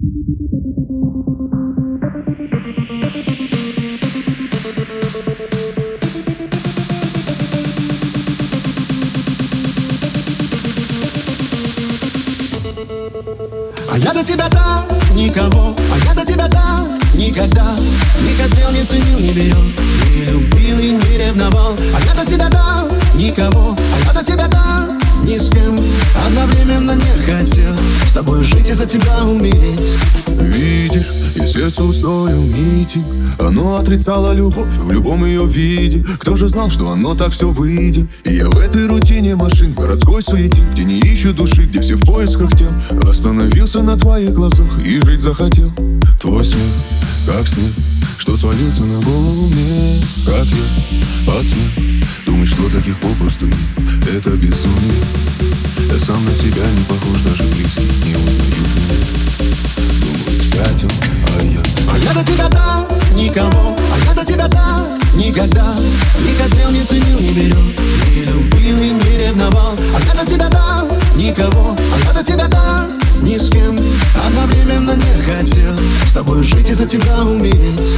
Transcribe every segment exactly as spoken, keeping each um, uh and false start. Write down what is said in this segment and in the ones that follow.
А я до тебя так никого, а я до тебя так никогда не хотел, не ценил, не берег, не любил и не ревновал. А я до тебя так никого, а я до тебя так ни с кем одновременно не хотел с тобой жить и за тебя умереть. Видишь, и сердце устроил митинг. Оно отрицало любовь в любом ее виде. Кто же знал, что оно так все выйдет? И я в этой рутине машин, в городской суете, где не ищут души, где все в поисках тел, остановился на твоих глазах и жить захотел. Твой смех, как снег, что свалился на голову мне, как я посмел думать, что таких попросту нет. Это безумие. Я сам на себя не похож, даже близкие не узнают меня. Думают, спятил, а я А я до тебя так никого, а я до тебя так никогда не хотел, не ценил, не берег, не любил и не ревновал. А я до тебя так никого, а я до тебя так ни с кем одновременно не хотел с тобой жить и за тебя умереть.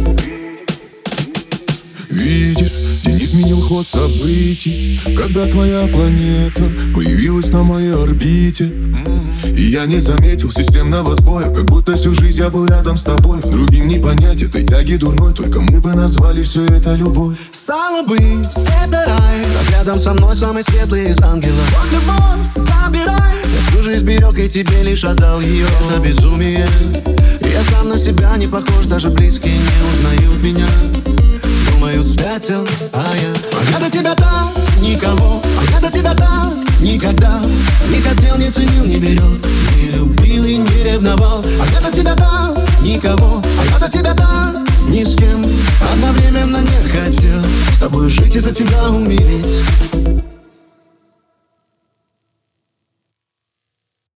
Видишь, день изменил ход событий, когда твоя планета появилась на моей орбите. И я не заметил системного сбоя, как будто всю жизнь я был рядом с тобой. Другим не понять этой тяги дурной, только мы бы назвали все это любовь. Стало быть, это рай, раз рядом со мной самый светлый из ангелов. Вот любовь, забирай. Я всю жизнь берег и тебе лишь отдал ее. Это безумие. Я сам на себя не похож, даже близкие не узнают меня. Думают, спятил, а я А я до тебя так никого, а я до тебя так никогда не хотел, не ценил, не берег, не любил и не ревновал. А я до тебя так никого, а я до тебя так ни с кем одновременно не хотел с тобой жить и за тебя умереть.